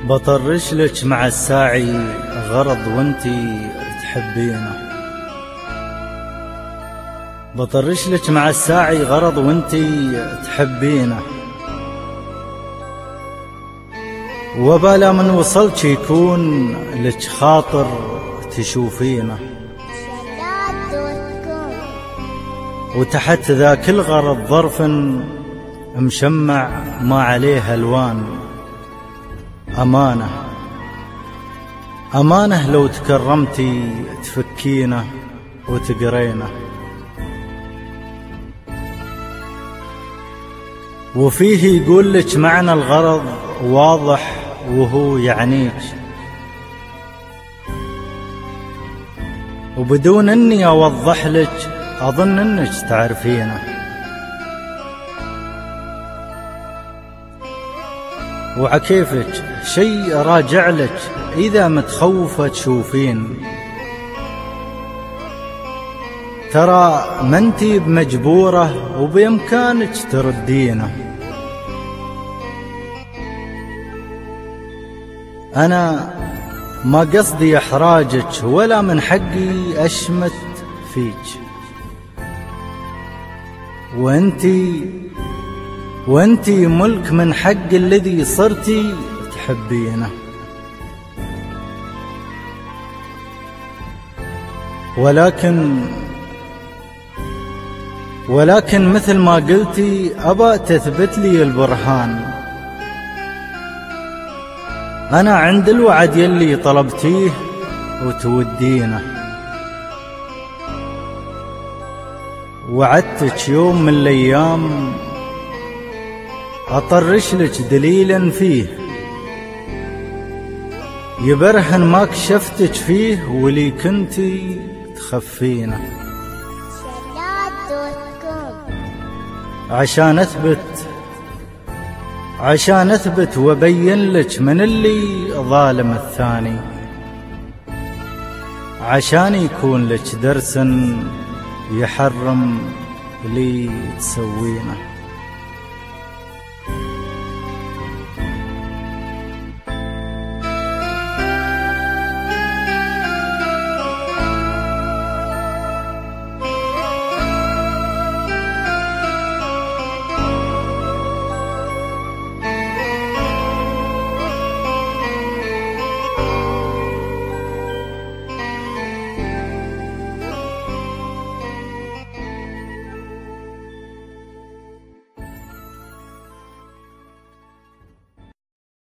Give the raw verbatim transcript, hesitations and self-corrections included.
بطرش لك مع الساعي غرض وانتي تحبينه، بطرش لك مع الساعي غرض وانتي تحبينه، وبلا من وصلت يكون لك خاطر تشوفينه، وتحت ذاك الغرض ظرف مشمع ما عليه ألوان. أمانة أمانة لو تكرمتي تفكينه وتقرينه، وفيه يقول لك معنى الغرض واضح وهو يعنيك، وبدون اني اوضح لك اظن انك تعرفينه، وعكيفك شي راجع لك اذا متخوفة تشوفين، ترى ما انتي بمجبورة وبامكانك تردينه. انا ما قصدي احراجك ولا من حقي اشمت فيك، وانتي وانتي ملك من حق الذي صرتي تحبينه، ولكن ولكن مثل ما قلتي أبا تثبت لي البرهان. أنا عند الوعد يلي طلبتيه وتودينه، وعدتك يوم من الأيام أطرش لك دليلا فيه يبرهن ما كشفتك فيه ولي كنتي تخفينه، عشان أثبت عشان أثبت وبين لك من اللي ظالم الثاني، عشان يكون لك درس يحرم لي تسوينه.